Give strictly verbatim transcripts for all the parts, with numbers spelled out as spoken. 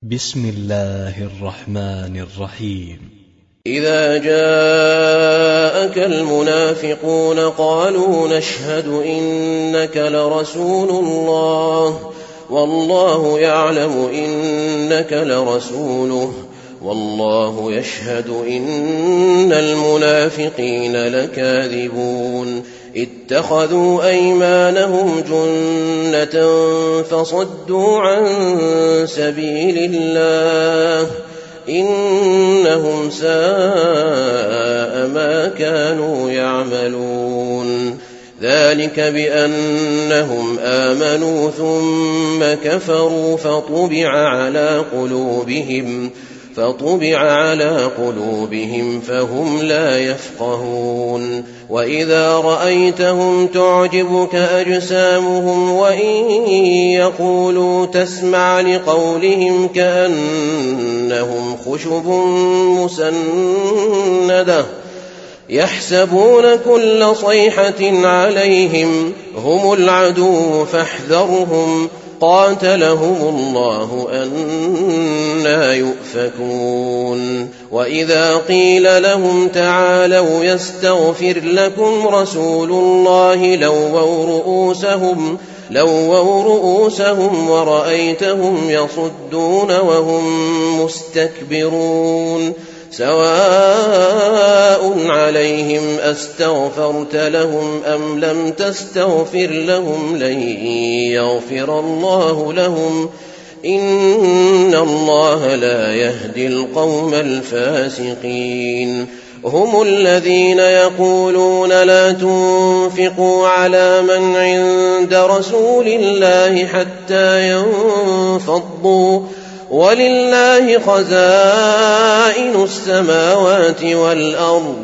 بسم الله الرحمن الرحيم. إذا جاءك المنافقون قالوا نشهد إنك لرسول الله والله يعلم إنك لرسوله والله يشهد إن المنافقين لكاذبون اتخذوا أيمانهم جنة فصدوا عن سبيل الله إنهم ساء ما كانوا يعملون ذلك بأنهم آمنوا ثم كفروا فطبع على قلوبهم فطبع على قلوبهم فهم لا يفقهون وإذا رأيتهم تعجبك أجسامهم وإن يقولوا تسمع لقولهم كأنهم خشب مسندة يحسبون كل صيحة عليهم هم العدو فاحذرهم قاتلهم الله أنى يؤفكون وإذا قيل لهم تعالوا يستغفر لكم رسول الله لووا رؤوسهم لووا رؤوسهم ورأيتهم يصدون وهم مستكبرون سواء عليهم أستغفرت لهم أم لم تستغفر لهم لن يغفر الله لهم إن الله لا يهدي القوم الفاسقين هم الذين يقولون لا تنفقوا على من عند رسول الله حتى ينفضوا ولله خزائن السماوات والأرض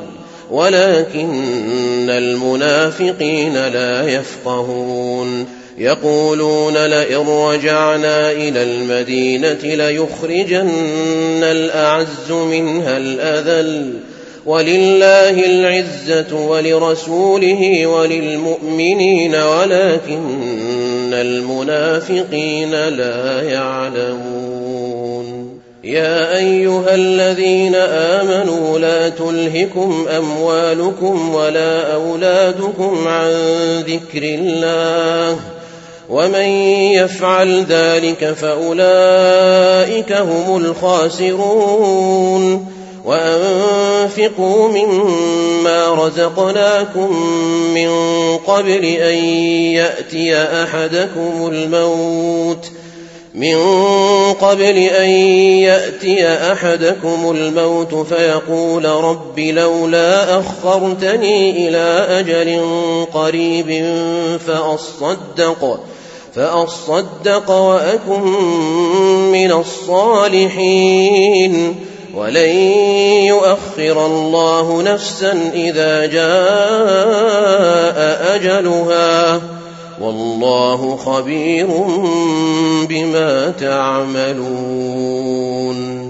ولكن المنافقين لا يفقهون يقولون لئن رجعنا إلى المدينة ليخرجن الأعز منها الأذل ولله العزة ولرسوله وللمؤمنين ولكن المنافقين لا يعلمون يا أيها الذين آمنوا لا تلهكم أموالكم ولا أولادكم عن ذكر الله ومن يفعل ذلك فأولئك هم الخاسرون وأنفقوا مما رزقناكم من قبل أن يأتي أحدكم الموت من قبل أن يأتي أحدكم الموت فيقول رب لولا أخرتني إلى أجل قريب فأصدق فأصدق وأكن من الصالحين ولن يؤخر الله نفسا إذا جاء أجلها والله خبير بما تعملون.